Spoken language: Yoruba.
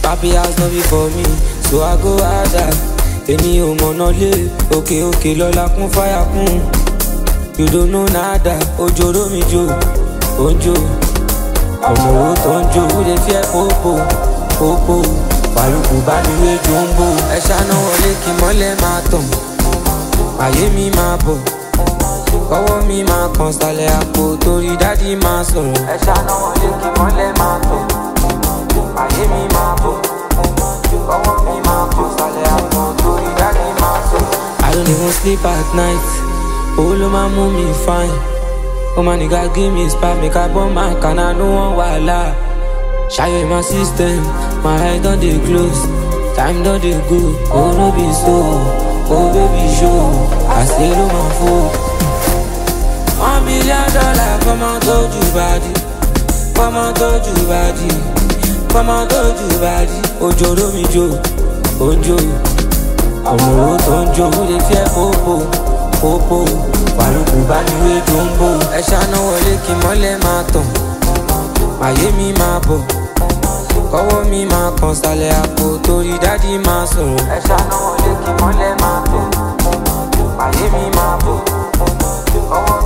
Happy house no be for me, so I go harder. Èmi ò mọ̀nà lé, òkè òkè lọ́la kún fáyà kún. You don't know nada, ojoro mi jo, ojo. Ọmọ owó tó ń jó, ó lè fi ẹ́ pópó, pópó. Fàlùkù bá mi wé jòǹbó. Ẹ ṣáná wọlé kí mọ́lẹ̀ máa tàn, ayé mi máa bọ̀. Kọ́wọ́ mi máa kàn sálẹ̀ àpò torí dádì máa sọ̀rọ̀. Ẹ ṣáná wọlé kí mọ́lẹ̀ máa tàn, ayé mi máa bọ̀. Kọ́wọ́ mi máa kàn sálẹ̀ àpò torí dádì máa sọ̀rọ̀. I don't even sleep at night. Oh, lo ma mú mi fine. Oh, my nigga, give me spot. Make I burn my can, I no one wala. Shy in my system. My eye don't dey close. Time don't dey go. Oh, no be so. Oh, baby, show. I say, lo my fool. $1 million, come on, told you body. Come on, told you body. Come on, told you body. Ojo, do mi jo. Ojo. Ọmọ owó tó ń jó, ó lè fi ẹ́ pópó, pópó. Fàlùkù bá mi wé jòǹbó. Ẹ ṣáná wọlé kí mọ́lẹ̀ máa tàn, ayé mi máa bọ̀. Kọ́wọ́ mi máa kàn sálẹ̀ àpò torí dádì máa sọ̀rọ̀. Ẹ ṣáná wọlé kí mọ́lẹ̀ máa tàn, ayé mi máa bọ̀. Kọ́wọ́